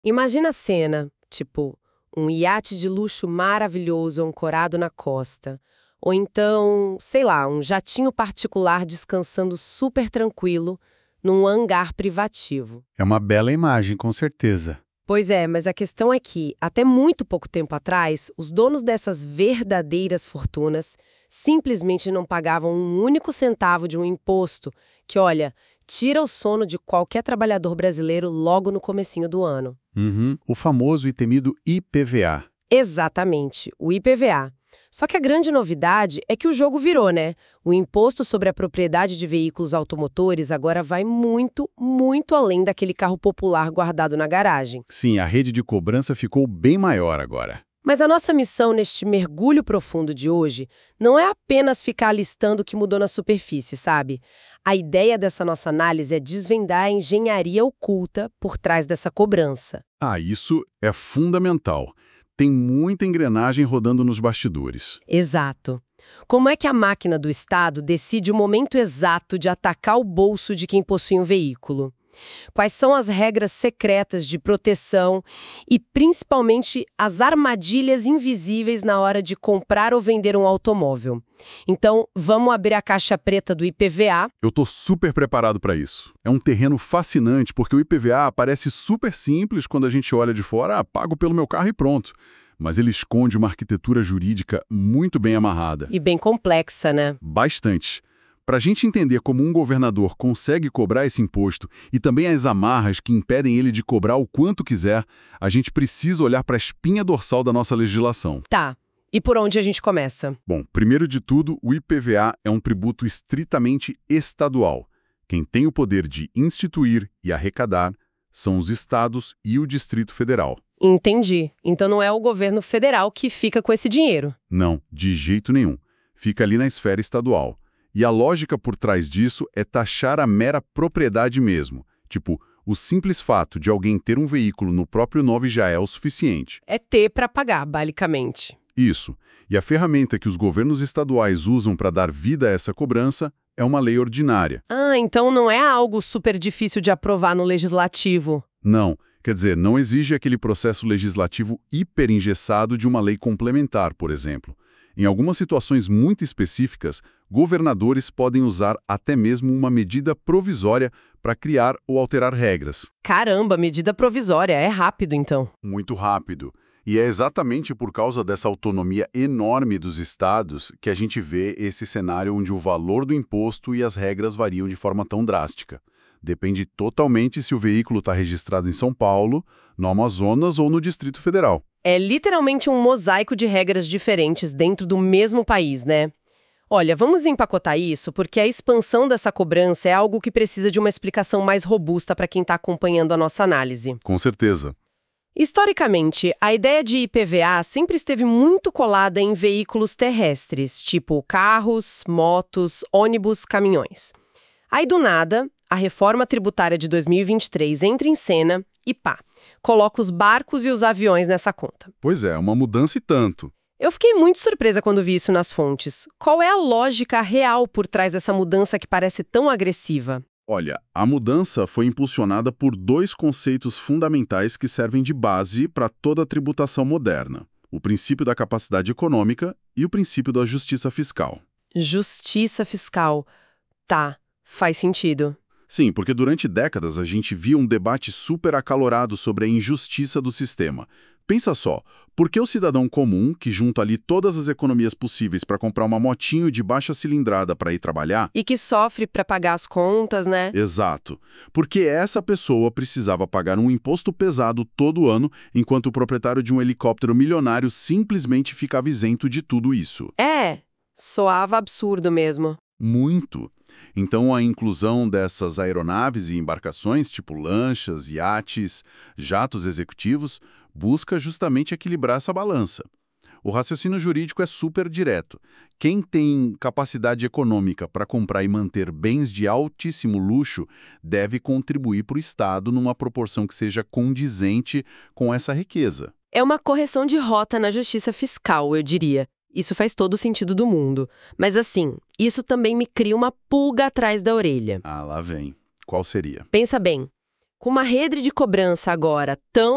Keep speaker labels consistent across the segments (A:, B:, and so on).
A: Imagina a cena, tipo, um iate de luxo maravilhoso ancorado na costa. Ou então, sei lá, um jatinho particular descansando super tranquilo num hangar privativo.
B: É uma bela imagem, com certeza.
A: Pois é, mas a questão é que, até muito pouco tempo atrás, os donos dessas verdadeiras fortunas simplesmente não pagavam um único centavo de um imposto que, olha, tira o sono de qualquer trabalhador brasileiro logo no comecinho do ano.
B: Uhum. O famoso e temido IPVA.
A: Exatamente, o IPVA. Só que a grande novidade é que o jogo virou, né? O imposto sobre a propriedade de veículos automotores agora vai muito, muito além daquele carro popular guardado na garagem.
B: Sim, a rede de cobrança ficou bem maior agora.
A: Mas a nossa missão neste mergulho profundo de hoje não é apenas ficar listando o que mudou na superfície, sabe? A ideia dessa nossa análise é desvendar a engenharia oculta por trás dessa cobrança.
B: Ah, isso é fundamental. Tem muita engrenagem rodando nos bastidores.
A: Exato. Como é que a máquina do Estado decide o momento exato de atacar o bolso de quem possui um veículo? Quais são as regras secretas de proteção e, principalmente, as armadilhas invisíveis na hora de comprar ou vender um automóvel? Então, vamos abrir a caixa preta do IPVA.
B: Eu tô super preparado para isso. É um terreno fascinante porque o IPVA parece super simples quando a gente olha de fora, pago pelo meu carro e pronto. Mas ele esconde uma arquitetura jurídica muito bem amarrada.
A: E bem complexa, né?
B: Bastante. Para a gente entender como um governador consegue cobrar esse imposto e também as amarras que impedem ele de cobrar o quanto quiser, a gente precisa olhar para a espinha dorsal da nossa legislação.
A: Tá. E por onde a gente começa?
B: Bom, primeiro de tudo, o IPVA é um tributo estritamente estadual. Quem tem o poder de instituir e arrecadar são os estados e o Distrito Federal.
A: Entendi. Então não é o governo federal que fica com esse dinheiro.
B: Não, de jeito nenhum. Fica ali na esfera estadual. E a lógica por trás disso é taxar a mera propriedade mesmo. Tipo, o simples fato de alguém ter um veículo no próprio nome já é o suficiente.
A: É ter para pagar, basicamente.
B: Isso. E a ferramenta que os governos estaduais usam para dar vida a essa cobrança é uma lei ordinária.
A: Ah, então não é algo super difícil de aprovar no legislativo.
B: Não. Quer dizer, não exige aquele processo legislativo hiperengessado de uma lei complementar, por exemplo. Em algumas situações muito específicas, governadores podem usar até mesmo uma medida provisória para criar ou alterar regras.
A: Caramba, medida provisória. É rápido, então.
B: Muito rápido. E é exatamente por causa dessa autonomia enorme dos estados que a gente vê esse cenário onde o valor do imposto e as regras variam de forma tão drástica. Depende totalmente se o veículo está registrado em São Paulo, no Amazonas ou no Distrito Federal.
A: É literalmente um mosaico de regras diferentes dentro do mesmo país, né? Olha, vamos empacotar isso porque a expansão dessa cobrança é algo que precisa de uma explicação mais robusta para quem está acompanhando a nossa análise.
B: Com certeza.
A: Historicamente, a ideia de IPVA sempre esteve muito colada em veículos terrestres, tipo carros, motos, ônibus, caminhões. Aí, do nada, a reforma tributária de 2023 entra em cena e pá, coloca os barcos e os aviões nessa conta.
B: Pois é, uma mudança e tanto.
A: Eu fiquei muito surpresa quando vi isso nas fontes. Qual é a lógica real por trás dessa mudança que parece tão agressiva?
B: Olha, a mudança foi impulsionada por dois conceitos fundamentais que servem de base para toda a tributação moderna: o princípio da capacidade econômica e o princípio da justiça fiscal.
A: Justiça fiscal. Tá, faz sentido.
B: Sim, porque durante décadas a gente via um debate super acalorado sobre a injustiça do sistema. Pensa só, por que o cidadão comum, que junta ali todas as economias possíveis para comprar uma motinho de baixa cilindrada para ir trabalhar...
A: E que sofre para pagar as contas, né?
B: Exato. Porque essa pessoa precisava pagar um imposto pesado todo ano, enquanto o proprietário de um helicóptero milionário simplesmente ficava isento de tudo isso.
A: Soava absurdo mesmo.
B: Muito. Então, a inclusão dessas aeronaves e embarcações, tipo lanchas, iates, jatos executivos, busca justamente equilibrar essa balança. O raciocínio jurídico é super direto. Quem tem capacidade econômica para comprar e manter bens de altíssimo luxo deve contribuir para o Estado numa proporção que seja condizente com essa riqueza.
A: É uma correção de rota na justiça fiscal, eu diria. Isso faz todo o sentido do mundo. Mas assim, isso também me cria uma pulga atrás da orelha.
B: Ah, lá vem. Qual seria?
A: Pensa bem. Com uma rede de cobrança agora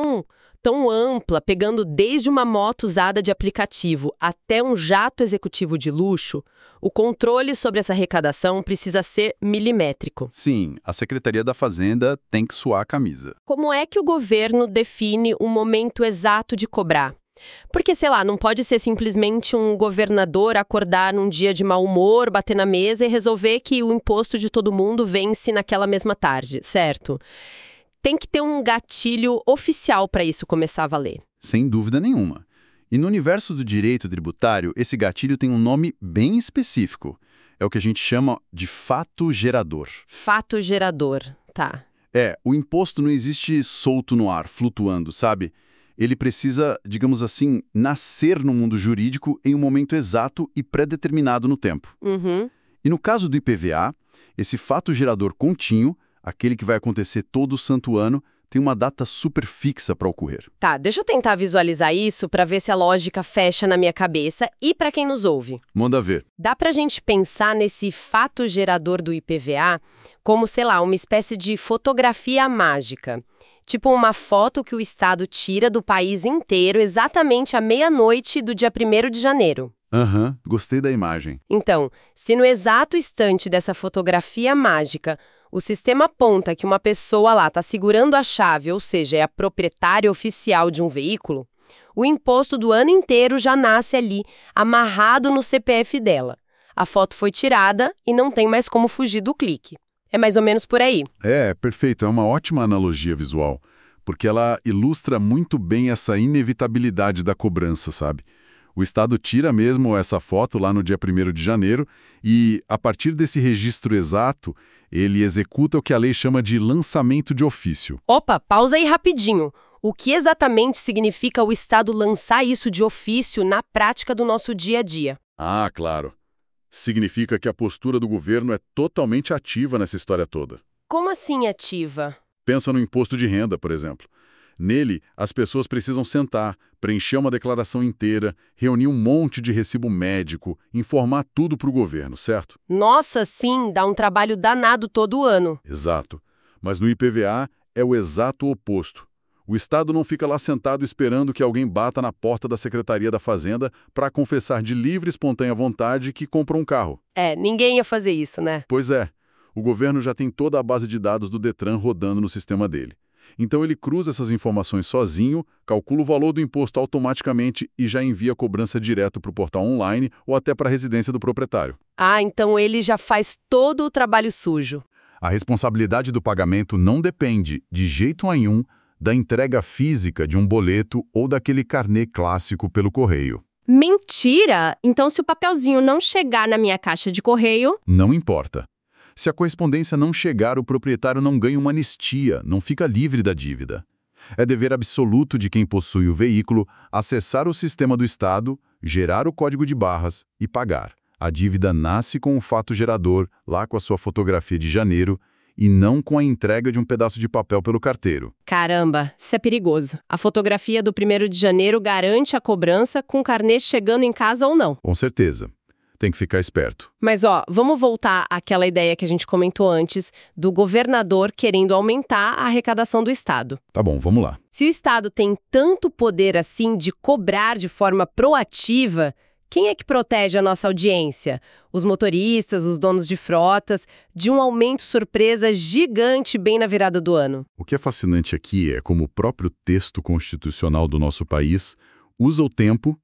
A: tão ampla, pegando desde uma moto usada de aplicativo até um jato executivo de luxo, o controle sobre essa arrecadação precisa ser milimétrico.
B: Sim, a Secretaria da Fazenda tem que suar a camisa.
A: Como é que o governo define o momento exato de cobrar? Porque, sei lá, não pode ser simplesmente um governador acordar num dia de mau humor, bater na mesa e resolver que o imposto de todo mundo vence naquela mesma tarde, certo? Tem que ter um gatilho oficial para isso começar a valer.
B: Sem dúvida nenhuma. E no universo do direito tributário, esse gatilho tem um nome bem específico. É o que a gente chama de fato gerador.
A: Fato gerador, tá.
B: O imposto não existe solto no ar, flutuando, sabe? Ele precisa, digamos assim, nascer no mundo jurídico em um momento exato e pré-determinado no tempo.
A: Uhum.
B: E no caso do IPVA, esse fato gerador contínuo, aquele que vai acontecer todo santo ano, tem uma data super fixa para ocorrer.
A: Tá, deixa eu tentar visualizar isso para ver se a lógica fecha na minha cabeça e para quem nos ouve.
B: Manda ver.
A: Dá pra gente pensar nesse fato gerador do IPVA como, sei lá, uma espécie de fotografia mágica. Tipo uma foto que o Estado tira do país inteiro exatamente à meia-noite do dia 1º de janeiro.
B: Gostei da imagem.
A: Então, se no exato instante dessa fotografia mágica o sistema aponta que uma pessoa lá está segurando a chave, ou seja, é a proprietária oficial de um veículo, o imposto do ano inteiro já nasce ali, amarrado no CPF dela. A foto foi tirada e não tem mais como fugir do clique. É mais ou menos por aí.
B: Perfeito. É uma ótima analogia visual, porque ela ilustra muito bem essa inevitabilidade da cobrança, sabe? O Estado tira mesmo essa foto lá no dia 1º de janeiro e, a partir desse registro exato, ele executa o que a lei chama de lançamento de ofício.
A: Opa, pausa aí rapidinho. O que exatamente significa o Estado lançar isso de ofício na prática do nosso dia a dia?
B: Ah, claro. Significa que a postura do governo é totalmente ativa nessa história toda.
A: Como assim ativa?
B: Pensa no imposto de renda, por exemplo. Nele, as pessoas precisam sentar, preencher uma declaração inteira, reunir um monte de recibo médico, informar tudo para o governo, certo?
A: Nossa, sim, dá um trabalho danado todo ano.
B: Exato. Mas no IPVA é o exato oposto. O Estado não fica lá sentado esperando que alguém bata na porta da Secretaria da Fazenda para confessar de livre e espontânea vontade que comprou um carro.
A: Ninguém ia fazer isso, né?
B: Pois é. O governo já tem toda a base de dados do Detran rodando no sistema dele. Então ele cruza essas informações sozinho, calcula o valor do imposto automaticamente e já envia a cobrança direto para o portal online ou até para a residência do proprietário.
A: Ah, então ele já faz todo o trabalho sujo.
B: A responsabilidade do pagamento não depende, de jeito nenhum, da entrega física de um boleto ou daquele carnê clássico pelo correio.
A: Mentira! Então se o papelzinho não chegar na minha caixa de correio...
B: Não importa. Se a correspondência não chegar, o proprietário não ganha uma anistia, não fica livre da dívida. É dever absoluto de quem possui o veículo acessar o sistema do Estado, gerar o código de barras e pagar. A dívida nasce com o fato gerador, lá com a sua fotografia de janeiro, e não com a entrega de um pedaço de papel pelo carteiro.
A: Caramba, isso é perigoso. A fotografia do 1º de janeiro garante a cobrança com o carnê chegando em casa ou não.
B: Com certeza. Tem que ficar esperto.
A: Mas, vamos voltar àquela ideia que a gente comentou antes do governador querendo aumentar a arrecadação do Estado.
B: Tá bom, vamos lá.
A: Se o Estado tem tanto poder assim de cobrar de forma proativa, quem é que protege a nossa audiência? Os motoristas, os donos de frotas, de um aumento surpresa gigante bem na virada do ano.
B: O que é fascinante aqui é como o próprio texto constitucional do nosso país usa o tempo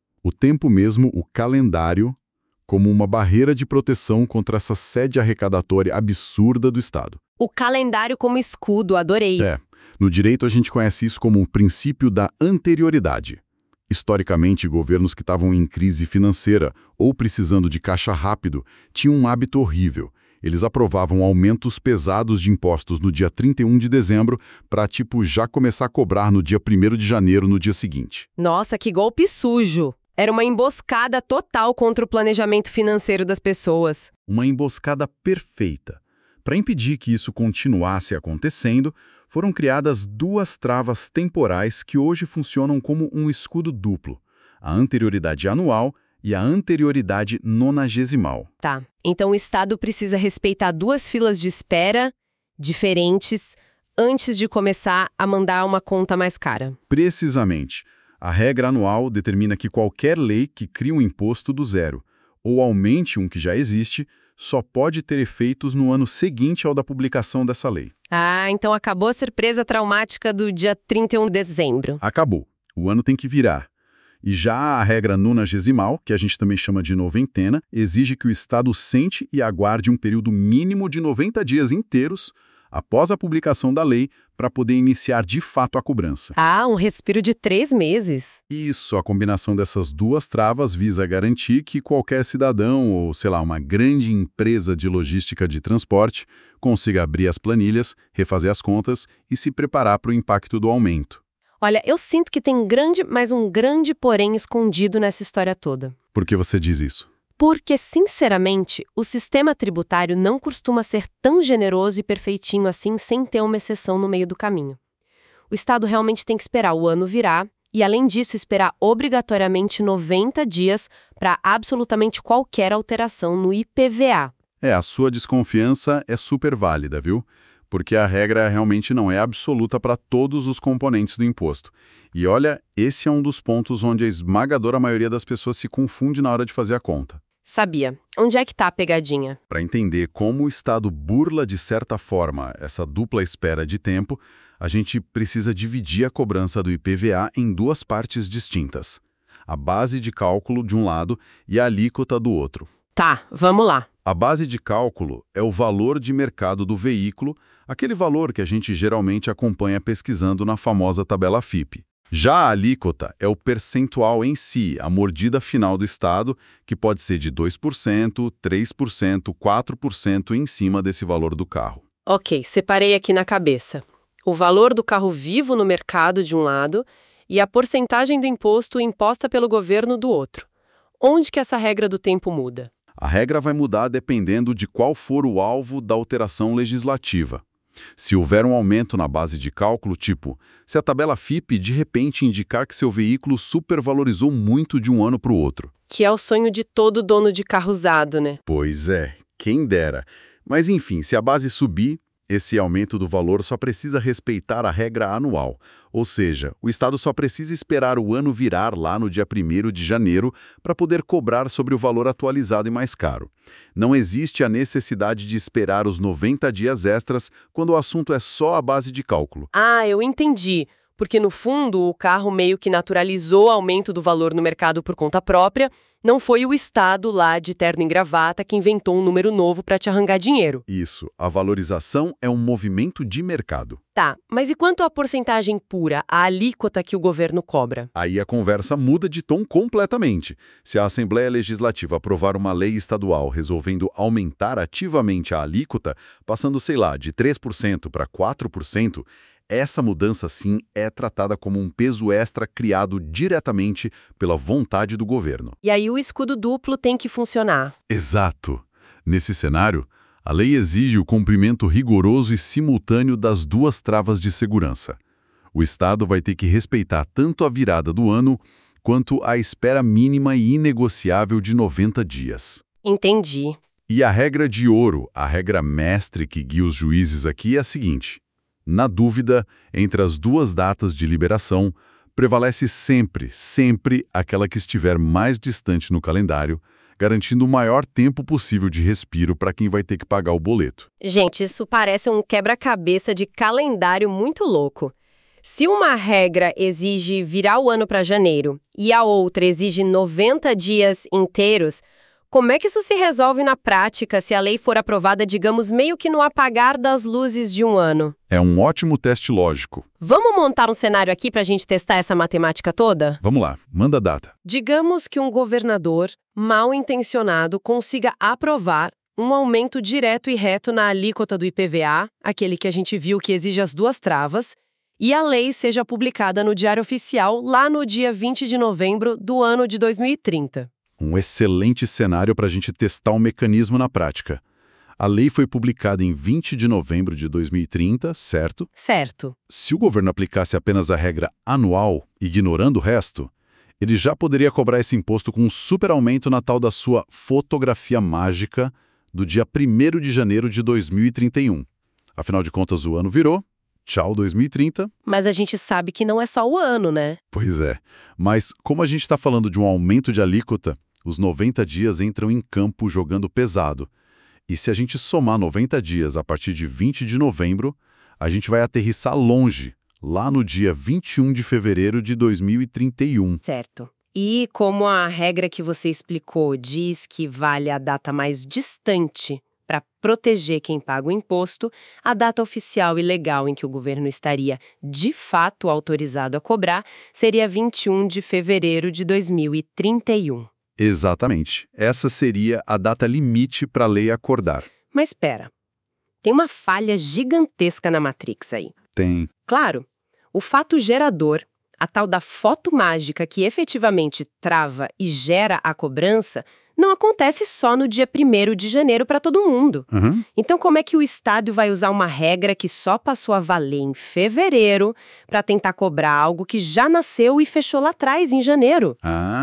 B: mesmo, o calendário, como uma barreira de proteção contra essa sede arrecadatória absurda do Estado.
A: O calendário como escudo, adorei.
B: No direito a gente conhece isso como o princípio da anterioridade. Historicamente, governos que estavam em crise financeira ou precisando de caixa rápido tinham um hábito horrível. Eles aprovavam aumentos pesados de impostos no dia 31 de dezembro para, já começar a cobrar no dia 1º de janeiro no dia seguinte.
A: Nossa, que golpe sujo! Era uma emboscada total contra o planejamento financeiro das pessoas.
B: Uma emboscada perfeita. Para impedir que isso continuasse acontecendo, foram criadas duas travas temporais que hoje funcionam como um escudo duplo: a anterioridade anual e a anterioridade nonagesimal.
A: Tá, então o Estado precisa respeitar duas filas de espera diferentes antes de começar a mandar uma conta mais cara.
B: Precisamente. A regra anual determina que qualquer lei que crie um imposto do zero ou aumente um que já existe só pode ter efeitos no ano seguinte ao da publicação dessa lei.
A: Ah, então acabou a surpresa traumática do dia 31 de dezembro.
B: Acabou. O ano tem que virar. E já a regra nonagesimal, que a gente também chama de noventena, exige que o Estado sente e aguarde um período mínimo de 90 dias inteiros após a publicação da lei para poder iniciar de fato a cobrança.
A: Ah, um respiro de 3 meses.
B: Isso, a combinação dessas duas travas visa garantir que qualquer cidadão ou, sei lá, uma grande empresa de logística de transporte consiga abrir as planilhas, refazer as contas e se preparar para o impacto do aumento.
A: Olha, eu sinto que tem mas um grande porém escondido nessa história toda.
B: Por que você diz isso?
A: Porque, sinceramente, o sistema tributário não costuma ser tão generoso e perfeitinho assim sem ter uma exceção no meio do caminho. O Estado realmente tem que esperar o ano virar e, além disso, esperar obrigatoriamente 90 dias para absolutamente qualquer alteração no IPVA.
B: A sua desconfiança é super válida, viu? Porque a regra realmente não é absoluta para todos os componentes do imposto. E olha, esse é um dos pontos onde a esmagadora maioria das pessoas se confunde na hora de fazer a conta.
A: Sabia. Onde é que tá a pegadinha?
B: Para entender como o Estado burla de certa forma essa dupla espera de tempo, a gente precisa dividir a cobrança do IPVA em duas partes distintas. A base de cálculo de um lado e a alíquota do outro.
A: Tá, vamos lá.
B: A base de cálculo é o valor de mercado do veículo, aquele valor que a gente geralmente acompanha pesquisando na famosa tabela FIPE. Já a alíquota é o percentual em si, a mordida final do Estado, que pode ser de 2%, 3%, 4% em cima desse valor do carro.
A: Ok, separei aqui na cabeça. O valor do carro vivo no mercado de um lado e a porcentagem do imposto imposta pelo governo do outro. Onde que essa regra do tempo muda?
B: A regra vai mudar dependendo de qual for o alvo da alteração legislativa. Se houver um aumento na base de cálculo, tipo, se a tabela FIPE de repente indicar que seu veículo supervalorizou muito de um ano para o outro.
A: Que é o sonho de todo dono de carro usado, né?
B: Pois é, quem dera. Mas enfim, se a base subir, esse aumento do valor só precisa respeitar a regra anual, ou seja, o Estado só precisa esperar o ano virar lá no dia 1º de janeiro para poder cobrar sobre o valor atualizado e mais caro. Não existe a necessidade de esperar os 90 dias extras quando o assunto é só a base de cálculo.
A: Ah, eu entendi. Porque, no fundo, o carro meio que naturalizou o aumento do valor no mercado por conta própria, não foi o Estado lá de terno e gravata que inventou um número novo para te arrancar dinheiro.
B: Isso, a valorização é um movimento de mercado.
A: Tá, mas e quanto à porcentagem pura, a alíquota que o governo cobra?
B: Aí a conversa muda de tom completamente. Se a Assembleia Legislativa aprovar uma lei estadual resolvendo aumentar ativamente a alíquota, passando, sei lá, de 3% para 4%, essa mudança, sim, é tratada como um peso extra criado diretamente pela vontade do governo.
A: E aí o escudo duplo tem que funcionar.
B: Exato. Nesse cenário, a lei exige o cumprimento rigoroso e simultâneo das duas travas de segurança. O Estado vai ter que respeitar tanto a virada do ano quanto a espera mínima e inegociável de 90 dias.
A: Entendi.
B: E a regra de ouro, a regra mestre que guia os juízes aqui é a seguinte: na dúvida, entre as duas datas de liberação, prevalece sempre aquela que estiver mais distante no calendário, garantindo o maior tempo possível de respiro para quem vai ter que pagar o boleto.
A: Gente, isso parece um quebra-cabeça de calendário muito louco. Se uma regra exige virar o ano para janeiro e a outra exige 90 dias inteiros, como é que isso se resolve na prática se a lei for aprovada, digamos, meio que no apagar das luzes de um ano?
B: É um ótimo teste lógico.
A: Vamos montar um cenário aqui para a gente testar essa matemática toda?
B: Vamos lá, manda a data.
A: Digamos que um governador mal intencionado consiga aprovar um aumento direto e reto na alíquota do IPVA, aquele que a gente viu que exige as duas travas, e a lei seja publicada no Diário Oficial lá no dia 20 de novembro do ano de 2030.
B: Um excelente cenário para a gente testar o mecanismo na prática. A lei foi publicada em 20 de novembro de 2030, certo?
A: Certo.
B: Se o governo aplicasse apenas a regra anual, ignorando o resto, ele já poderia cobrar esse imposto com um super aumento na tal da sua fotografia mágica do dia 1º de janeiro de 2031. Afinal de contas, o ano virou Tchau 2030.
A: Mas a gente sabe que não é só o ano, né?
B: Pois é. Mas como a gente está falando de um aumento de alíquota, os 90 dias entram em campo jogando pesado. E se a gente somar 90 dias a partir de 20 de novembro, a gente vai aterrissar longe, lá no dia 21 de fevereiro de 2031.
A: Certo. E como a regra que você explicou diz que vale a data mais distante para proteger quem paga o imposto, a data oficial e legal em que o governo estaria de fato autorizado a cobrar seria 21 de fevereiro de 2031.
B: Exatamente. Essa seria a data limite para a lei acordar.
A: Mas espera, tem uma falha gigantesca na Matrix aí.
B: Tem.
A: Claro, o fato gerador, a tal da foto mágica que efetivamente trava e gera a cobrança, não acontece só no dia 1º de janeiro para todo mundo.
B: Uhum.
A: Então, como é que o Estado vai usar uma regra que só passou a valer em fevereiro para tentar cobrar algo que já nasceu e fechou lá atrás, em janeiro?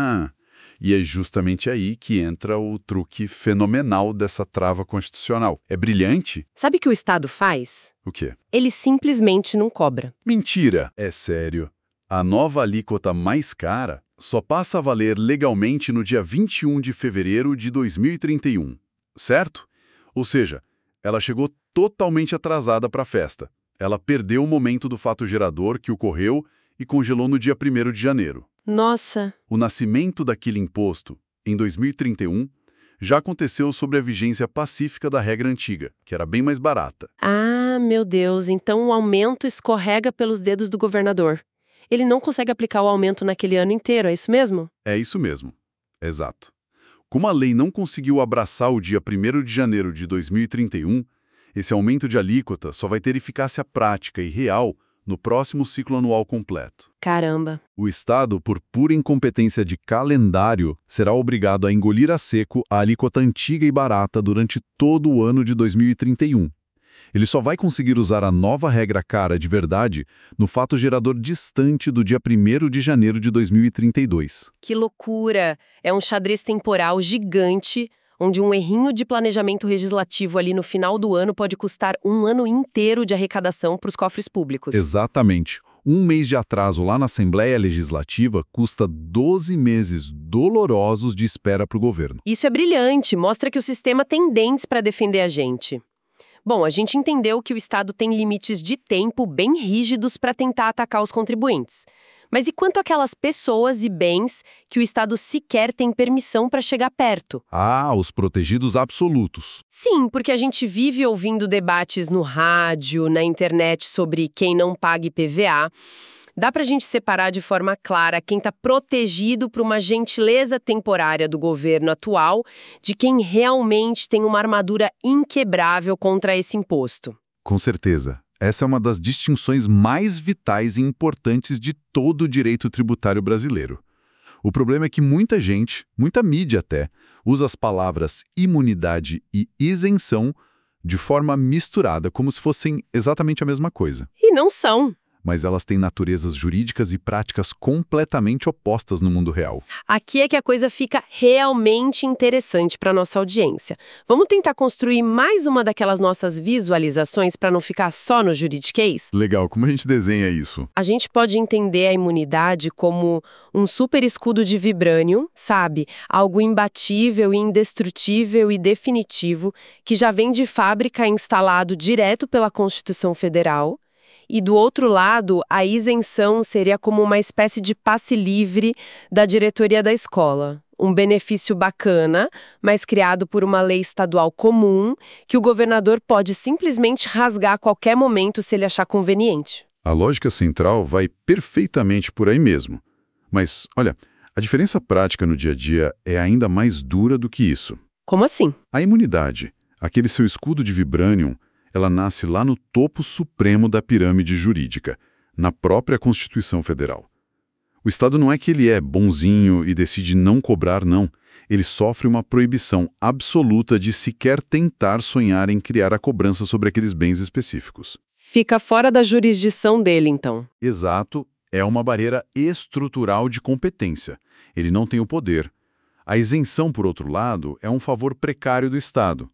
B: E é justamente aí que entra o truque fenomenal dessa trava constitucional. É brilhante?
A: Sabe o que o Estado faz?
B: O quê?
A: Ele simplesmente não cobra.
B: Mentira! É sério. A nova alíquota mais cara só passa a valer legalmente no dia 21 de fevereiro de 2031, certo? Ou seja, ela chegou totalmente atrasada para a festa. Ela perdeu o momento do fato gerador que ocorreu e congelou no dia 1º de janeiro.
A: Nossa!
B: O nascimento daquele imposto, em 2031, já aconteceu sob a vigência pacífica da regra antiga, que era bem mais barata.
A: Ah, meu Deus, então o aumento escorrega pelos dedos do governador. Ele não consegue aplicar o aumento naquele ano inteiro, é isso mesmo?
B: É isso mesmo. Exato. Como a lei não conseguiu abraçar o dia 1º de janeiro de 2031, esse aumento de alíquota só vai ter eficácia prática e real no próximo ciclo anual completo.
A: Caramba!
B: O Estado, por pura incompetência de calendário, será obrigado a engolir a seco a alíquota antiga e barata durante todo o ano de 2031. Ele só vai conseguir usar a nova regra cara de verdade no fato gerador distante do dia 1º de janeiro de 2032.
A: Que loucura! É um xadrez temporal gigante, onde um errinho de planejamento legislativo ali no final do ano pode custar um ano inteiro de arrecadação para os cofres públicos.
B: Exatamente. Um mês de atraso lá na Assembleia Legislativa custa 12 meses dolorosos de espera para o governo.
A: Isso é brilhante, mostra que o sistema tem dentes para defender a gente. Bom, a gente entendeu que o Estado tem limites de tempo bem rígidos para tentar atacar os contribuintes. Mas e quanto àquelas pessoas e bens que o Estado sequer tem permissão para chegar perto?
B: Os protegidos absolutos.
A: Sim, porque a gente vive ouvindo debates no rádio, na internet sobre quem não paga IPVA. Dá pra gente separar de forma clara quem está protegido por uma gentileza temporária do governo atual de quem realmente tem uma armadura inquebrável contra esse imposto.
B: Com certeza. Essa é uma das distinções mais vitais e importantes de todo o direito tributário brasileiro. O problema é que muita gente, muita mídia até, usa as palavras imunidade e isenção de forma misturada, como se fossem exatamente a mesma coisa.
A: E não são.
B: Mas elas têm naturezas jurídicas e práticas completamente opostas no mundo real.
A: Aqui é que a coisa fica realmente interessante para nossa audiência. Vamos tentar construir mais uma daquelas nossas visualizações para não ficar só no juridiquês?
B: Legal, como a gente desenha isso?
A: A gente pode entender a imunidade como um super escudo de vibrânio, sabe? Algo imbatível, indestrutível e definitivo que já vem de fábrica instalado direto pela Constituição Federal. E do outro lado, a isenção seria como uma espécie de passe livre da diretoria da escola. Um benefício bacana, mas criado por uma lei estadual comum, que o governador pode simplesmente rasgar a qualquer momento se ele achar conveniente.
B: A lógica central vai perfeitamente por aí mesmo. Mas, olha, a diferença prática no dia a dia é ainda mais dura do que isso.
A: Como assim?
B: A imunidade, aquele seu escudo de vibranium, ela nasce lá no topo supremo da pirâmide jurídica, na própria Constituição Federal. O Estado não é que ele é bonzinho e decide não cobrar, não. Ele sofre uma proibição absoluta de sequer tentar sonhar em criar a cobrança sobre aqueles bens específicos.
A: Fica fora da jurisdição dele, então.
B: Exato, é uma barreira estrutural de competência. Ele não tem o poder. A isenção, por outro lado, é um favor precário do Estado.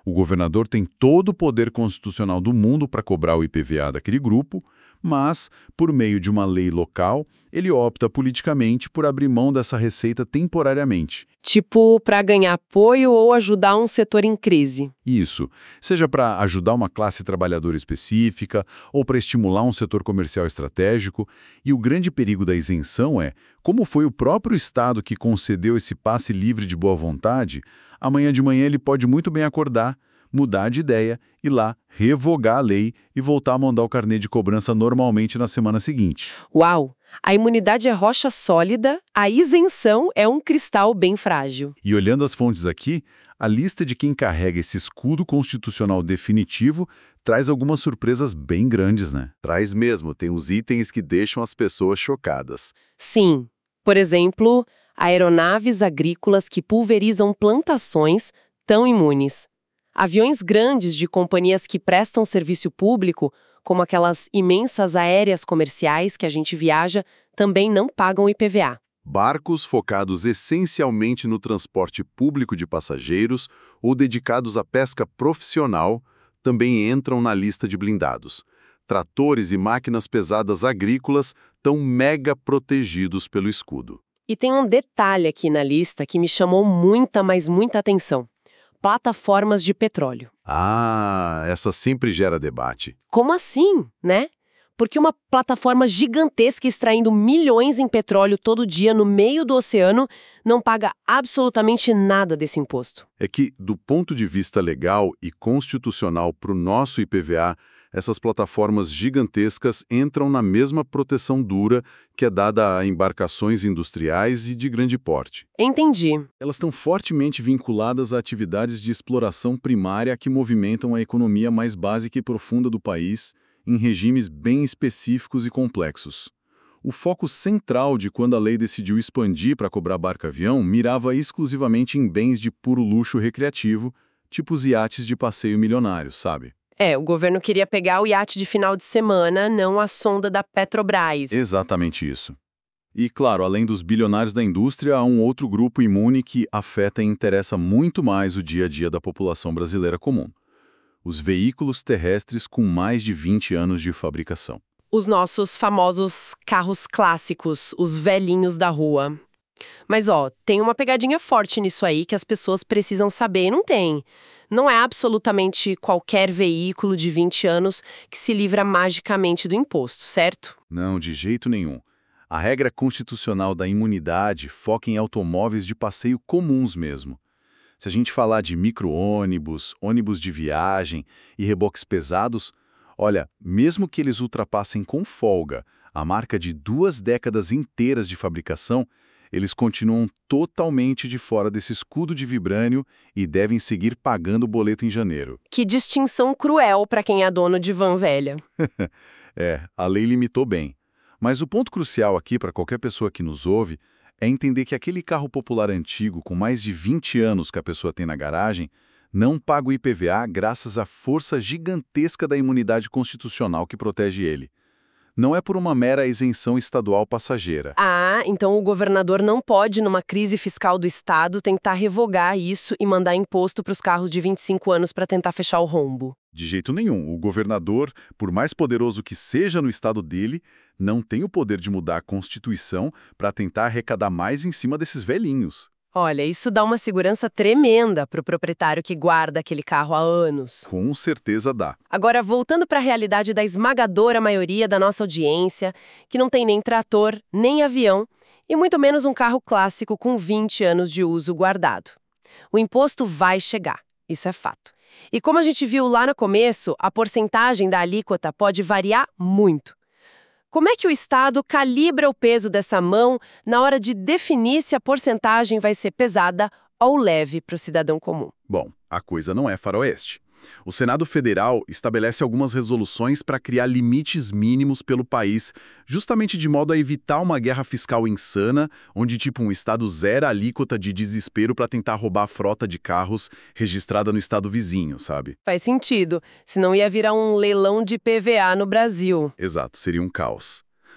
B: O governador tem todo o poder constitucional do mundo para cobrar o IPVA daquele grupo, mas, por meio de uma lei local, ele opta politicamente por abrir mão dessa receita temporariamente.
A: Tipo, para ganhar apoio ou ajudar um setor em crise.
B: Isso, seja para ajudar uma classe trabalhadora específica ou para estimular um setor comercial estratégico. E o grande perigo da isenção é, como foi o próprio Estado que concedeu esse passe livre de boa vontade, amanhã de manhã ele pode muito bem acordar, mudar de ideia, ir lá, revogar a lei e voltar a mandar o carnê de cobrança normalmente na semana seguinte.
A: Uau! A imunidade é rocha sólida, a isenção é um cristal bem frágil.
B: E olhando as fontes aqui, a lista de quem carrega esse escudo constitucional definitivo traz algumas surpresas bem grandes, né? Traz mesmo, tem os itens que deixam as pessoas chocadas.
A: Sim, por exemplo, aeronaves agrícolas que pulverizam plantações tão imunes. Aviões grandes de companhias que prestam serviço público, como aquelas imensas aéreas comerciais que a gente viaja, também não pagam IPVA.
B: Barcos focados essencialmente no transporte público de passageiros ou dedicados à pesca profissional também entram na lista de blindados. Tratores e máquinas pesadas agrícolas estão mega protegidos pelo escudo.
A: E tem um detalhe aqui na lista que me chamou muita, mas muita atenção. Plataformas de petróleo.
B: Ah, essa sempre gera debate.
A: Como assim, né? Porque uma plataforma gigantesca extraindo milhões em petróleo todo dia no meio do oceano não paga absolutamente nada desse imposto.
B: É que, do ponto de vista legal e constitucional para o nosso IPVA, essas plataformas gigantescas entram na mesma proteção dura que é dada a embarcações industriais e de grande porte.
A: Entendi.
B: Elas estão fortemente vinculadas a atividades de exploração primária que movimentam a economia mais básica e profunda do país, em regimes bem específicos e complexos. O foco central de quando a lei decidiu expandir para cobrar barca-avião mirava exclusivamente em bens de puro luxo recreativo, tipo os iates de passeio milionários, sabe?
A: O governo queria pegar o iate de final de semana, não a sonda da Petrobras.
B: Exatamente isso. E, claro, além dos bilionários da indústria, há um outro grupo imune que afeta e interessa muito mais o dia a dia da população brasileira comum. Os veículos terrestres com mais de 20 anos de fabricação.
A: Os nossos famosos carros clássicos, os velhinhos da rua. Mas, tem uma pegadinha forte nisso aí que as pessoas precisam saber e não tem. Não é absolutamente qualquer veículo de 20 anos que se livra magicamente do imposto, certo?
B: Não, de jeito nenhum. A regra constitucional da imunidade foca em automóveis de passeio comuns mesmo. Se a gente falar de micro-ônibus, ônibus de viagem e reboques pesados, olha, mesmo que eles ultrapassem com folga a marca de 2 décadas inteiras de fabricação, eles continuam totalmente de fora desse escudo de vibrânio e devem seguir pagando o boleto em janeiro.
A: Que distinção cruel para quem é dono de van velha.
B: A lei limitou bem. Mas o ponto crucial aqui para qualquer pessoa que nos ouve é entender que aquele carro popular antigo com mais de 20 anos que a pessoa tem na garagem não paga o IPVA graças à força gigantesca da imunidade constitucional que protege ele. Não é por uma mera isenção estadual passageira.
A: Ah, então o governador não pode, numa crise fiscal do Estado, tentar revogar isso e mandar imposto para os carros de 25 anos para tentar fechar o rombo.
B: De jeito nenhum. O governador, por mais poderoso que seja no estado dele, não tem o poder de mudar a Constituição para tentar arrecadar mais em cima desses velhinhos.
A: Olha, isso dá uma segurança tremenda para o proprietário que guarda aquele carro há anos.
B: Com certeza dá.
A: Agora, voltando para a realidade da esmagadora maioria da nossa audiência, que não tem nem trator, nem avião, e muito menos um carro clássico com 20 anos de uso guardado. O imposto vai chegar, isso é fato. E como a gente viu lá no começo, a porcentagem da alíquota pode variar muito. Como é que o Estado calibra o peso dessa mão na hora de definir se a porcentagem vai ser pesada ou leve para o cidadão comum?
B: Bom, a coisa não é faroeste. O Senado Federal estabelece algumas resoluções para criar limites mínimos pelo país, justamente de modo a evitar uma guerra fiscal insana, onde um estado zera a alíquota de desespero para tentar roubar a frota de carros registrada no estado vizinho, sabe?
A: Faz sentido, senão ia virar um leilão de PVA no Brasil.
B: Exato, seria um caos.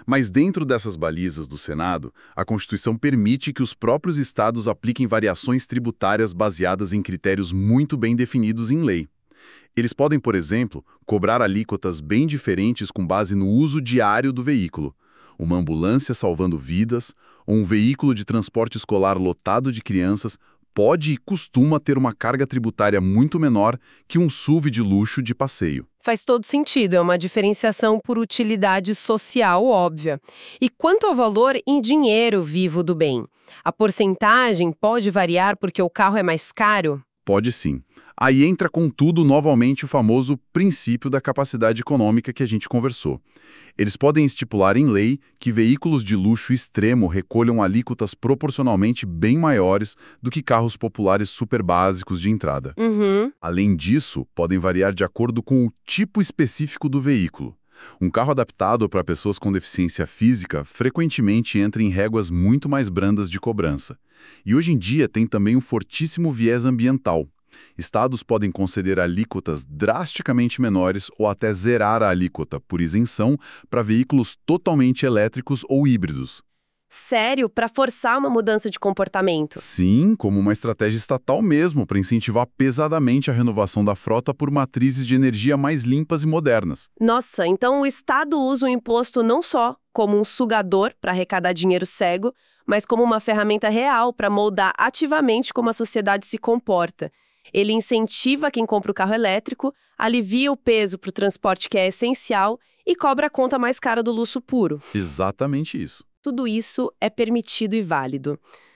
B: Mas dentro dessas balizas do Senado, a Constituição permite que os próprios estados apliquem variações tributárias baseadas em critérios muito bem definidos em lei. Eles podem, por exemplo, cobrar alíquotas bem diferentes com base no uso diário do veículo. Uma ambulância salvando vidas ou um veículo de transporte escolar lotado de crianças pode e costuma ter uma carga tributária muito menor que um SUV de luxo de passeio.
A: Faz todo sentido, é uma diferenciação por utilidade social óbvia. E quanto ao valor em dinheiro vivo do bem? A porcentagem pode variar porque o carro é mais caro?
B: Pode sim. Aí entra, contudo, novamente o famoso princípio da capacidade econômica que a gente conversou. Eles podem estipular em lei que veículos de luxo extremo recolham alíquotas proporcionalmente bem maiores do que carros populares super básicos de entrada. Além disso, podem variar de acordo com o tipo específico do veículo. Um carro adaptado para pessoas com deficiência física frequentemente entra em réguas muito mais brandas de cobrança. E hoje em dia tem também um fortíssimo viés ambiental. Estados podem conceder alíquotas drasticamente menores ou até zerar a alíquota por isenção para veículos totalmente elétricos ou híbridos.
A: Sério? Para forçar uma mudança de comportamento?
B: Sim, como uma estratégia estatal mesmo, para incentivar pesadamente a renovação da frota por matrizes de energia mais limpas e modernas.
A: Nossa, então o Estado usa o imposto não só como um sugador para arrecadar dinheiro cego, mas como uma ferramenta real para moldar ativamente como a sociedade se comporta. Ele incentiva quem compra o carro elétrico, alivia o peso para o transporte que é essencial e cobra a conta mais cara do luxo puro.
B: Exatamente isso.
A: Tudo isso é permitido e válido.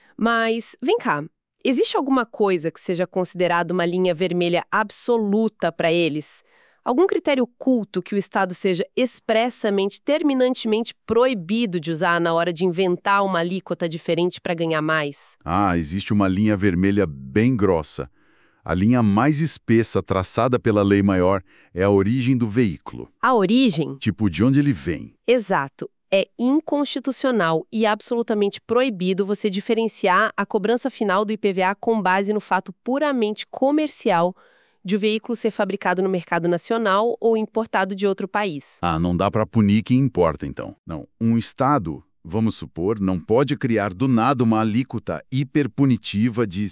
A: Mas, vem cá, existe alguma coisa que seja considerada uma linha vermelha absoluta para eles? Algum critério oculto que o Estado seja expressamente, terminantemente proibido de usar na hora de inventar uma alíquota diferente para ganhar mais?
B: Existe uma linha vermelha bem grossa. A linha mais espessa traçada pela lei maior é a origem do veículo.
A: A origem?
B: Tipo, de onde ele vem.
A: Exato. É inconstitucional e absolutamente proibido você diferenciar a cobrança final do IPVA com base no fato puramente comercial de o veículo ser fabricado no mercado nacional ou importado de outro país.
B: Não dá para punir quem importa, então. Não. Um Estado, vamos supor, não pode criar do nada uma alíquota hiperpunitiva de,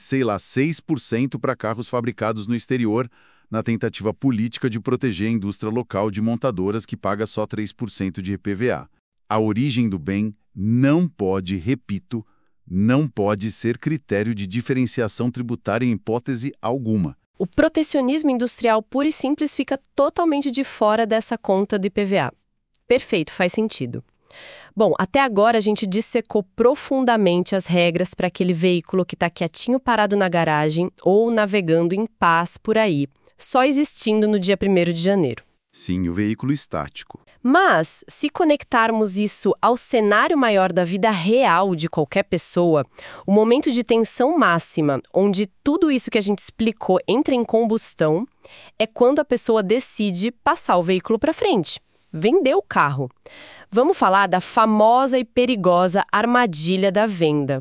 B: 6% para carros fabricados no exterior, na tentativa política de proteger a indústria local de montadoras que paga só 3% de IPVA. A origem do bem não pode, repito, não pode ser critério de diferenciação tributária em hipótese alguma.
A: O protecionismo industrial puro e simples fica totalmente de fora dessa conta do IPVA. Perfeito, faz sentido. Bom, até agora a gente dissecou profundamente as regras para aquele veículo que está quietinho parado na garagem ou navegando em paz por aí, só existindo no dia 1º de janeiro.
B: Sim, o veículo estático.
A: Mas, se conectarmos isso ao cenário maior da vida real de qualquer pessoa, o momento de tensão máxima, onde tudo isso que a gente explicou entra em combustão, é quando a pessoa decide passar o veículo para frente, vender o carro. Vamos falar da famosa e perigosa armadilha da venda.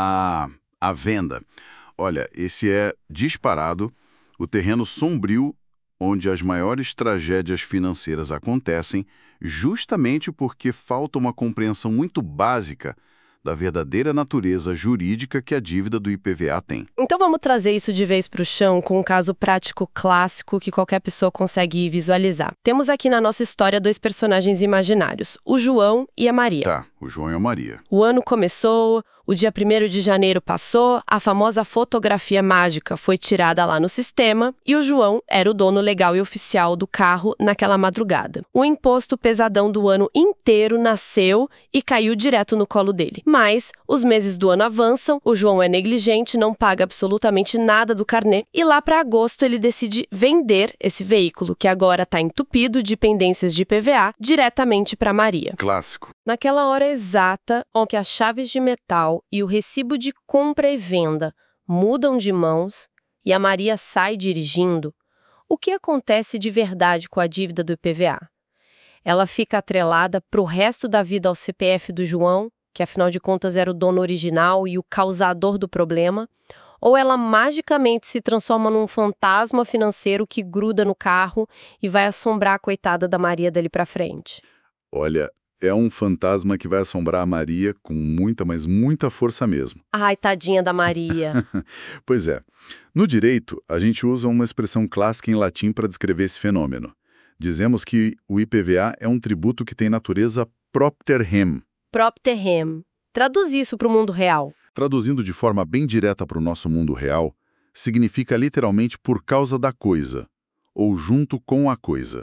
B: A venda. Olha, esse é disparado o terreno sombrio onde as maiores tragédias financeiras acontecem, justamente porque falta uma compreensão muito básica da verdadeira natureza jurídica que a dívida do IPVA tem.
A: Então vamos trazer isso de vez para o chão com um caso prático clássico que qualquer pessoa consegue visualizar. Temos aqui na nossa história 2 personagens imaginários, o João e a Maria.
B: Tá, o João e a Maria.
A: O ano começou, o dia 1º de janeiro passou, a famosa fotografia mágica foi tirada lá no sistema e o João era o dono legal e oficial do carro naquela madrugada. O imposto pesadão do ano inteiro nasceu e caiu direto no colo dele. Mas os meses do ano avançam, o João é negligente, não paga absolutamente nada do carnê e lá para agosto ele decide vender esse veículo, que agora está entupido de pendências de IPVA, diretamente para Maria.
B: Clássico.
A: Naquela hora exata, onde as chaves de metal e o recibo de compra e venda mudam de mãos e a Maria sai dirigindo, o que acontece de verdade com a dívida do IPVA? Ela fica atrelada para o resto da vida ao CPF do João, que afinal de contas era o dono original e o causador do problema, ou ela magicamente se transforma num fantasma financeiro que gruda no carro e vai assombrar a coitada da Maria dali para frente?
B: Olha, é um fantasma que vai assombrar a Maria com muita, mas muita força mesmo.
A: Ai, tadinha da Maria.
B: Pois é. No direito, a gente usa uma expressão clássica em latim para descrever esse fenômeno. Dizemos que o IPVA é um tributo que tem natureza propter rem.
A: Propter rem. Traduz isso para o mundo real.
B: Traduzindo de forma bem direta para o nosso mundo real, significa literalmente por causa da coisa, ou junto com a coisa.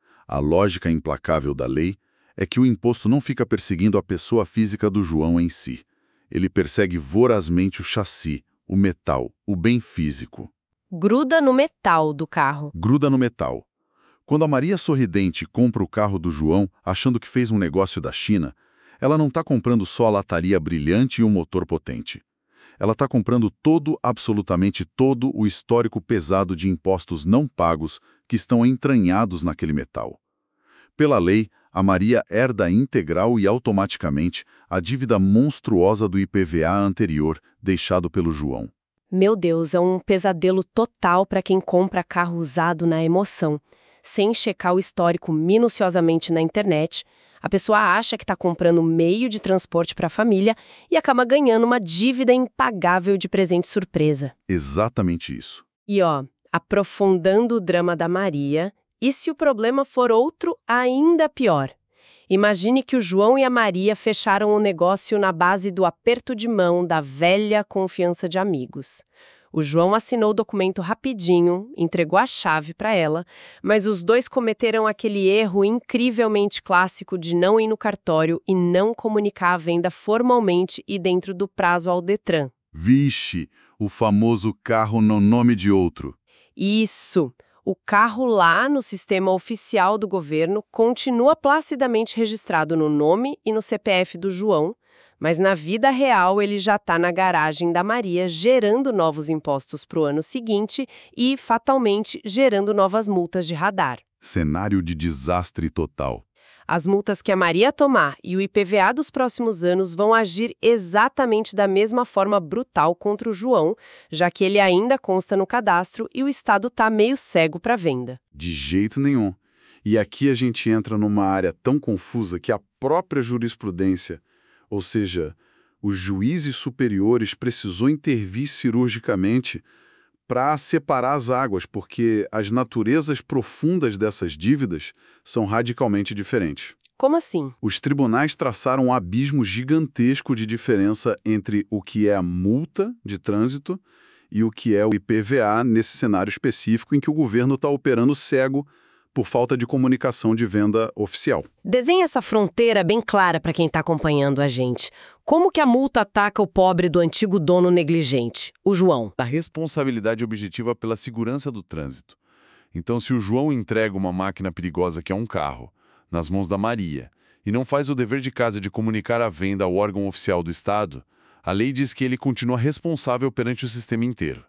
B: A lógica implacável da lei é que o imposto não fica perseguindo a pessoa física do João em si. Ele persegue vorazmente o chassi, o metal, o bem físico.
A: Gruda no metal do carro.
B: Gruda no metal. Quando a Maria Sorridente compra o carro do João, achando que fez um negócio da China, ela não está comprando só a lataria brilhante e um motor potente. Ela está comprando absolutamente todo o histórico pesado de impostos não pagos que estão entranhados naquele metal. Pela lei, a Maria herda integral e automaticamente a dívida monstruosa do IPVA anterior, deixado pelo João.
A: Meu Deus, é um pesadelo total para quem compra carro usado na emoção. Sem checar o histórico minuciosamente na internet, a pessoa acha que está comprando meio de transporte para a família e acaba ganhando uma dívida impagável de presente surpresa.
B: Exatamente isso.
A: E aprofundando o drama da Maria, e se o problema for outro ainda pior? Imagine que o João e a Maria fecharam o negócio na base do aperto de mão da velha confiança de amigos. O João assinou o documento rapidinho, entregou a chave para ela, mas os dois cometeram aquele erro incrivelmente clássico de não ir no cartório e não comunicar a venda formalmente e dentro do prazo ao Detran.
B: Vixe, o famoso carro no nome de outro.
A: Isso! O carro lá no sistema oficial do governo continua placidamente registrado no nome e no CPF do João, mas na vida real ele já está na garagem da Maria gerando novos impostos para o ano seguinte e, fatalmente, gerando novas multas de radar.
B: Cenário de desastre total.
A: As multas que a Maria tomar e o IPVA dos próximos anos vão agir exatamente da mesma forma brutal contra o João, já que ele ainda consta no cadastro e o Estado está meio cego para venda.
B: De jeito nenhum. E aqui a gente entra numa área tão confusa que a própria jurisprudência, ou seja, os juízes superiores, precisou intervir cirurgicamente para separar as águas, porque as naturezas profundas dessas dívidas são radicalmente diferentes.
A: Como assim?
B: Os tribunais traçaram um abismo gigantesco de diferença entre o que é a multa de trânsito e o que é o IPVA nesse cenário específico em que o governo está operando cego por falta de comunicação de venda oficial.
A: Desenha essa fronteira bem clara para quem está acompanhando a gente. Como que a multa ataca o pobre do antigo dono negligente, o João?
C: A responsabilidade objetiva pela segurança do trânsito. Então, se o João entrega uma máquina perigosa que é um carro, nas mãos da Maria, e não faz o dever de casa de comunicar a venda ao órgão oficial do Estado, a lei diz que ele continua responsável perante o sistema inteiro.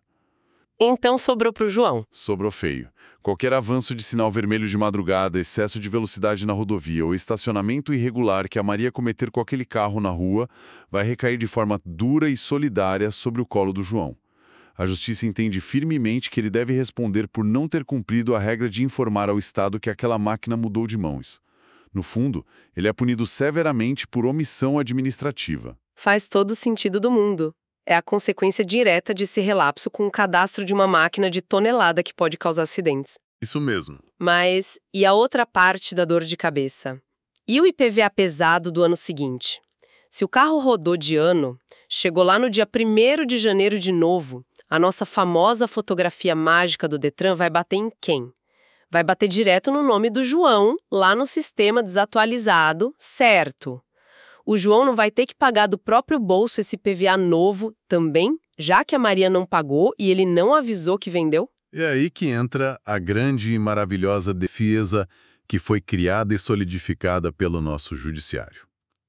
A: Então sobrou para o João.
C: Sobrou feio. Qualquer avanço de sinal vermelho de madrugada, excesso de velocidade na rodovia ou estacionamento irregular que a Maria cometer com aquele carro na rua vai recair de forma dura e solidária sobre o colo do João. A justiça entende firmemente que ele deve responder por não ter cumprido a regra de informar ao Estado que aquela máquina mudou de mãos. No fundo, ele é punido severamente por omissão administrativa.
A: Faz todo o sentido do mundo. É a consequência direta de esse relapso com o cadastro de uma máquina de tonelada que pode causar acidentes.
C: Isso mesmo.
A: Mas, e a outra parte da dor de cabeça? E o IPVA pesado do ano seguinte? Se o carro rodou de ano, chegou lá no dia 1º de janeiro de novo, a nossa famosa fotografia mágica do Detran vai bater em quem? Vai bater direto no nome do João, lá no sistema desatualizado, certo? O João não vai ter que pagar do próprio bolso esse IPVA novo também, já que a Maria não pagou e ele não avisou que vendeu?
D: É aí que entra a grande e maravilhosa defesa que foi criada e solidificada pelo nosso judiciário.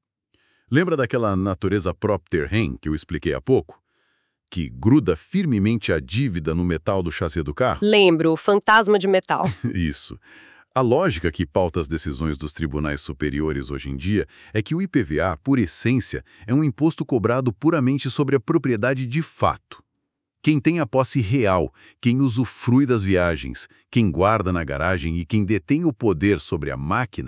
D: Lembra daquela natureza propter rem que eu expliquei há pouco? Que gruda firmemente a dívida no metal do chassi do carro?
A: Lembro, o fantasma de metal.
D: Isso. A lógica que pauta as decisões dos tribunais superiores hoje em dia é que o IPVA, por essência, é um imposto cobrado puramente sobre a propriedade de fato. Quem tem a posse real, quem usufrui das viagens, quem guarda na garagem e quem detém o poder sobre a máquina,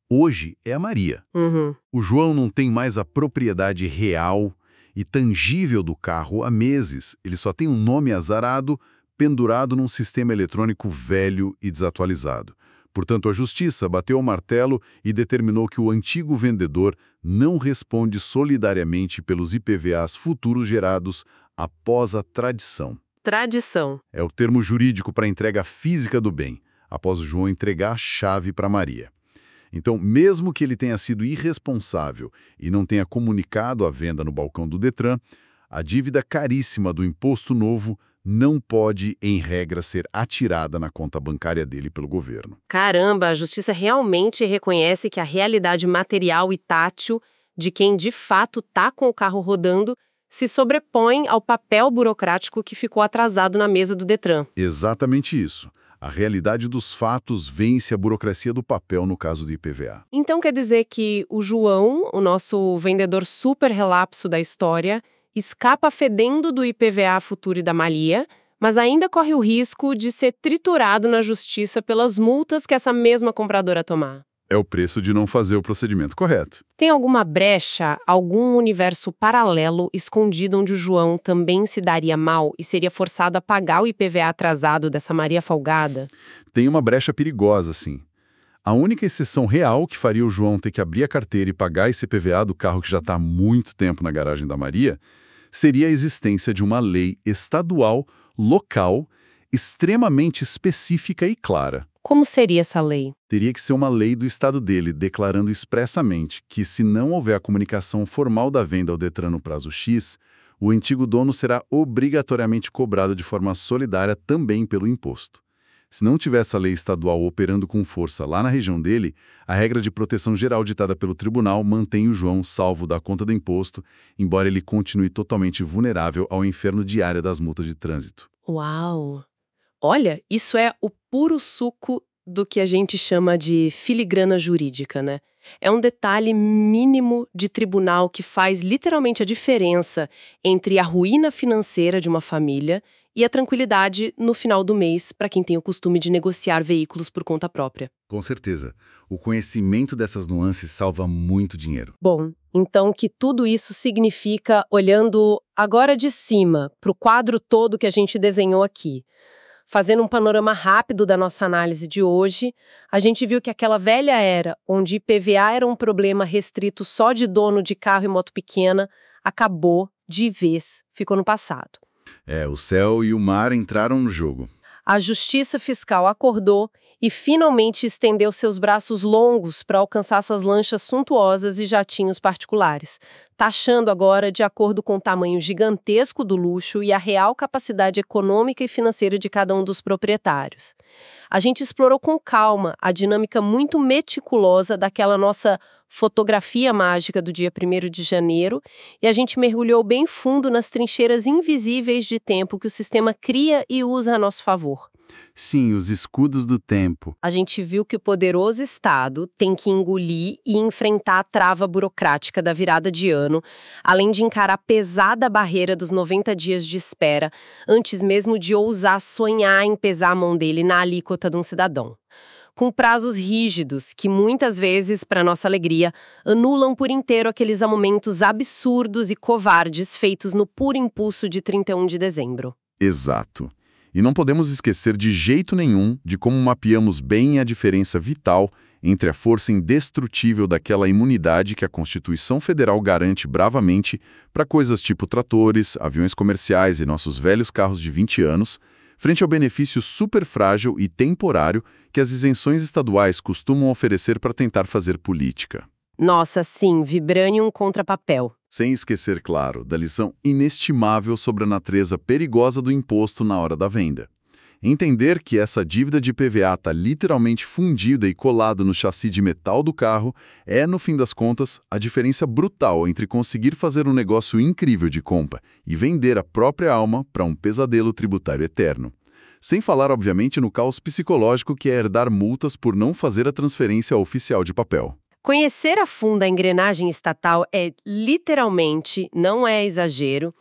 D: Hoje é a Maria.
A: Uhum.
D: O João não tem mais a propriedade real e tangível do carro há meses. Ele só tem um nome azarado pendurado num sistema eletrônico velho e desatualizado. Portanto, a Justiça bateu o martelo e determinou que o antigo vendedor não responde solidariamente pelos IPVAs futuros gerados após a tradição.
A: Tradição.
D: É o termo jurídico para a entrega física do bem, após o João entregar a chave para Maria. Então, mesmo que ele tenha sido irresponsável e não tenha comunicado a venda no balcão do Detran, a dívida caríssima do imposto novo não pode, em regra, ser atirada na conta bancária dele pelo governo.
A: Caramba, a Justiça realmente reconhece que a realidade material e tátil de quem de fato está com o carro rodando se sobrepõe ao papel burocrático que ficou atrasado na mesa do Detran.
D: Exatamente isso. A realidade dos fatos vence a burocracia do papel no caso do IPVA.
A: Então quer dizer que o João, o nosso vendedor super relapso da história, escapa fedendo do IPVA futuro e da malha, mas ainda corre o risco de ser triturado na justiça pelas multas que essa mesma compradora tomar.
D: É o preço de não fazer o procedimento correto.
A: Tem alguma brecha, algum universo paralelo escondido onde o João também se daria mal e seria forçado a pagar o IPVA atrasado dessa Maria folgada?
D: Tem uma brecha perigosa, sim. A única exceção real que faria o João ter que abrir a carteira e pagar esse IPVA do carro que já está há muito tempo na garagem da Maria seria a existência de uma lei estadual, local, extremamente específica e clara.
A: Como seria essa lei?
D: Teria que ser uma lei do estado dele, declarando expressamente que, se não houver a comunicação formal da venda ao Detran no prazo X, o antigo dono será obrigatoriamente cobrado de forma solidária também pelo imposto. Se não tiver essa lei estadual operando com força lá na região dele, a regra de proteção geral ditada pelo tribunal mantém o João salvo da conta do imposto, embora ele continue totalmente vulnerável ao inferno diário das multas de trânsito.
A: Uau! Olha, isso é o puro suco do que a gente chama de filigrana jurídica, né? É um detalhe mínimo de tribunal que faz literalmente a diferença entre a ruína financeira de uma família e a tranquilidade no final do mês para quem tem o costume de negociar veículos por conta própria.
B: Com certeza. O conhecimento dessas nuances salva muito dinheiro.
A: Bom, então o que tudo isso significa olhando agora de cima para o quadro todo que a gente desenhou aqui? Fazendo um panorama rápido da nossa análise de hoje, a gente viu que aquela velha era, onde IPVA era um problema restrito só de dono de carro e moto pequena, acabou de vez, ficou no passado.
B: O céu e o mar entraram no jogo.
A: A Justiça Fiscal acordou e finalmente estendeu seus braços longos para alcançar essas lanchas suntuosas e jatinhos particulares, taxando agora de acordo com o tamanho gigantesco do luxo e a real capacidade econômica e financeira de cada um dos proprietários. A gente explorou com calma a dinâmica muito meticulosa daquela nossa fotografia mágica do dia 1º de janeiro e a gente mergulhou bem fundo nas trincheiras invisíveis de tempo que o sistema cria e usa a nosso favor.
B: Sim, os escudos do tempo.
A: A gente viu que o poderoso Estado tem que engolir e enfrentar a trava burocrática da virada de ano, além de encarar a pesada barreira dos 90 dias de espera, antes mesmo de ousar sonhar em pesar a mão dele na alíquota de um cidadão. Com prazos rígidos, que muitas vezes, para nossa alegria, anulam por inteiro aqueles aumentos absurdos e covardes feitos no puro impulso de 31 de dezembro.
C: Exato. E não podemos esquecer de jeito nenhum de como mapeamos bem a diferença vital entre a força indestrutível daquela imunidade que a Constituição Federal garante bravamente para coisas tipo tratores, aviões comerciais e nossos velhos carros de 20 anos, frente ao benefício super frágil e temporário que as isenções estaduais costumam oferecer para tentar fazer política.
A: Nossa, sim, vibranium contra papel.
C: Sem esquecer, claro, da lição inestimável sobre a natureza perigosa do imposto na hora da venda. Entender que essa dívida de IPVA está literalmente fundida e colada no chassi de metal do carro é, no fim das contas, a diferença brutal entre conseguir fazer um negócio incrível de compra e vender a própria alma para um pesadelo tributário eterno. Sem falar, obviamente, no caos psicológico que é herdar multas por não fazer a transferência oficial de papel.
A: Conhecer a fundo a engrenagem estatal é literalmente, não é exagero,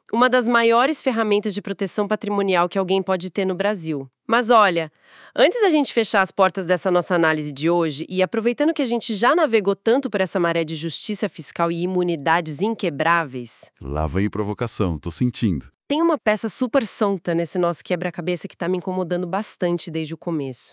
A: uma das maiores ferramentas de proteção patrimonial que alguém pode ter no Brasil. Mas olha, antes da gente fechar as portas dessa nossa análise de hoje, e aproveitando que a gente já navegou tanto por essa maré de justiça fiscal e imunidades inquebráveis,
B: Lá vem provocação, tô sentindo.
A: tem uma peça super solta nesse nosso quebra-cabeça que está me incomodando bastante desde o começo.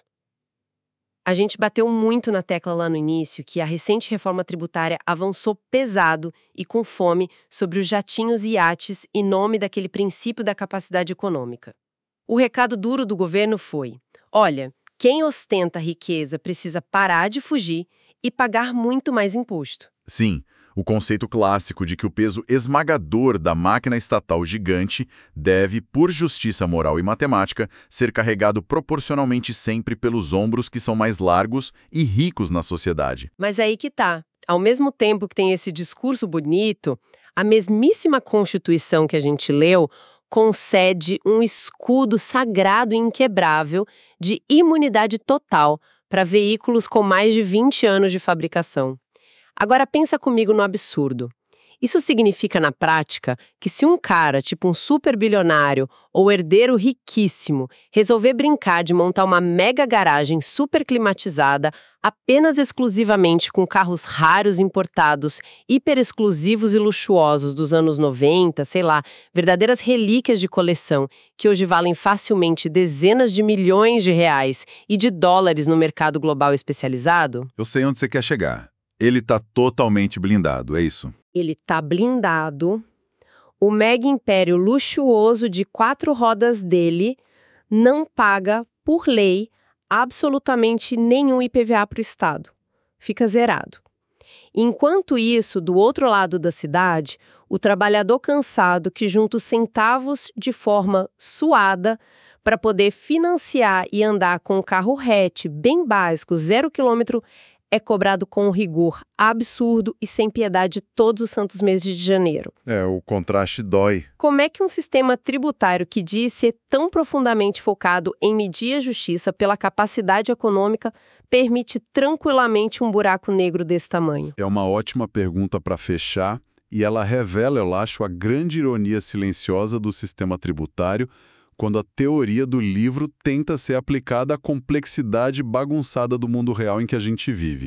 A: A gente bateu muito na tecla lá no início que a recente reforma tributária avançou pesado e com fome sobre os jatinhos e iates em nome daquele princípio da capacidade econômica. O recado duro do governo foi: olha, quem ostenta riqueza precisa parar de fugir e pagar muito mais imposto.
B: Sim, o conceito clássico de que o peso esmagador da máquina estatal gigante deve, por justiça moral e matemática, ser carregado proporcionalmente sempre pelos ombros que são mais largos e ricos na sociedade.
A: Mas aí que tá. Ao mesmo tempo que tem esse discurso bonito, a mesmíssima Constituição que a gente leu concede um escudo sagrado e inquebrável de imunidade total para veículos com mais de 20 anos de fabricação. Agora pensa comigo no absurdo. Isso significa, na prática, que se um cara, tipo um super bilionário ou herdeiro riquíssimo, resolver brincar de montar uma mega garagem super climatizada, apenas exclusivamente com carros raros importados, hiper exclusivos e luxuosos dos anos 90, sei lá, verdadeiras relíquias de coleção, que hoje valem facilmente dezenas de milhões de reais e de dólares no mercado global especializado?
E: Eu sei onde você quer chegar. Ele tá totalmente blindado, é isso?
A: Ele tá blindado. O mega império luxuoso de 4 rodas dele não paga, por lei, absolutamente nenhum IPVA para o Estado. Fica zerado. Enquanto isso, do outro lado da cidade, o trabalhador cansado que junta os centavos de forma suada para poder financiar e andar com um carro hatch bem básico, 0 quilômetro, é cobrado com um rigor absurdo e sem piedade todos os santos meses de janeiro.
B: O contraste dói.
A: Como é que um sistema tributário que diz ser tão profundamente focado em medir a justiça pela capacidade econômica permite tranquilamente um buraco negro desse tamanho?
B: É uma ótima pergunta para fechar e ela revela, eu acho, a grande ironia silenciosa do sistema tributário quando a teoria do livro tenta ser aplicada à complexidade bagunçada do mundo real em que a gente vive.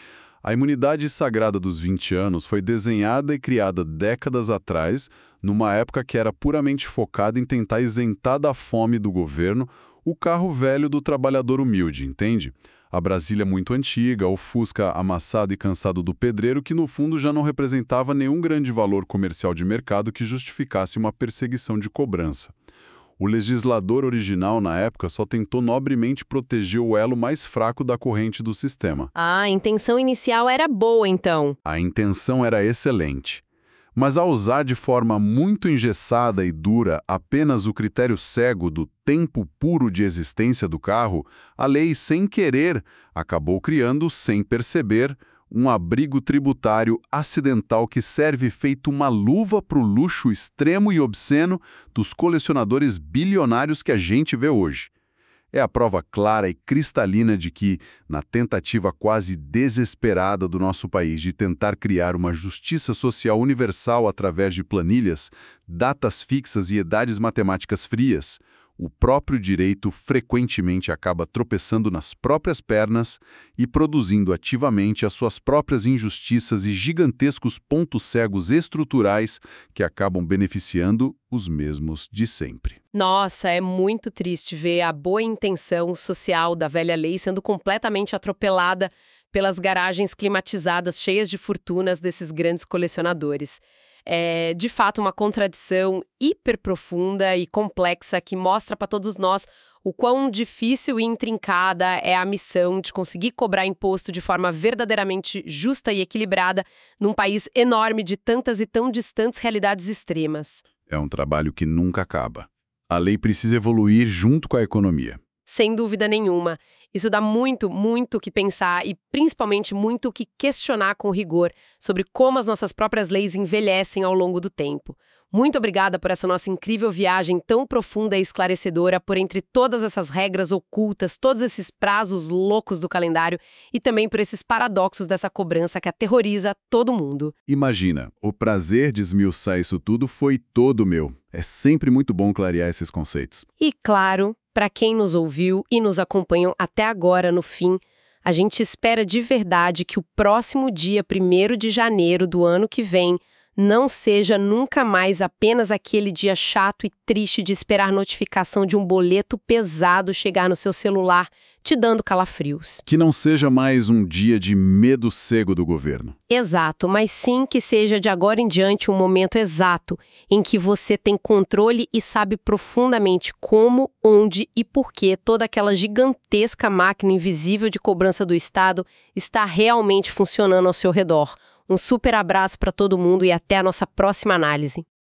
B: A imunidade sagrada dos 20 anos foi desenhada e criada décadas atrás, numa época que era puramente focada em tentar isentar da fome do governo o carro velho do trabalhador humilde, entende? A Brasília muito antiga, o Fusca amassado e cansado do pedreiro, que no fundo já não representava nenhum grande valor comercial de mercado que justificasse uma perseguição de cobrança. O legislador original, na época, só tentou nobremente proteger o elo mais fraco da corrente do sistema.
A: A intenção inicial era boa, então.
B: A intenção era excelente. Mas ao usar de forma muito engessada e dura apenas o critério cego do tempo puro de existência do carro, a lei, sem querer, acabou criando, sem perceber, um abrigo tributário acidental que serve feito uma luva para o luxo extremo e obsceno dos colecionadores bilionários que a gente vê hoje. É a prova clara e cristalina de que, na tentativa quase desesperada do nosso país de tentar criar uma justiça social universal através de planilhas, datas fixas e idades matemáticas frias, o próprio direito frequentemente acaba tropeçando nas próprias pernas e produzindo ativamente as suas próprias injustiças e gigantescos pontos cegos estruturais que acabam beneficiando os mesmos de sempre.
A: Nossa, é muito triste ver a boa intenção social da velha lei sendo completamente atropelada pelas garagens climatizadas cheias de fortunas desses grandes colecionadores. É, de fato, uma contradição hiper profunda e complexa que mostra para todos nós o quão difícil e intrincada é a missão de conseguir cobrar imposto de forma verdadeiramente justa e equilibrada num país enorme de tantas e tão distantes realidades extremas.
B: É um trabalho que nunca acaba. A lei precisa evoluir junto com a economia.
A: Sem dúvida nenhuma. Isso dá muito, muito o que pensar e principalmente muito o que questionar com rigor sobre como as nossas próprias leis envelhecem ao longo do tempo. Muito obrigada por essa nossa incrível viagem tão profunda e esclarecedora por entre todas essas regras ocultas, todos esses prazos loucos do calendário e também por esses paradoxos dessa cobrança que aterroriza todo mundo.
B: Imagina, o prazer de esmiuçar isso tudo foi todo meu. É sempre muito bom clarear esses conceitos.
A: E claro, para quem nos ouviu e nos acompanham até agora no fim, a gente espera de verdade que o próximo dia 1º de janeiro do ano que vem não seja nunca mais apenas aquele dia chato e triste de esperar notificação de um boleto pesado chegar no seu celular, te dando calafrios.
B: Que não seja mais um dia de medo cego do governo.
A: Exato, mas sim que seja de agora em diante um momento exato em que você tem controle e sabe profundamente como, onde e por que toda aquela gigantesca máquina invisível de cobrança do Estado está realmente funcionando ao seu redor. Um super abraço para todo mundo e até a nossa próxima análise.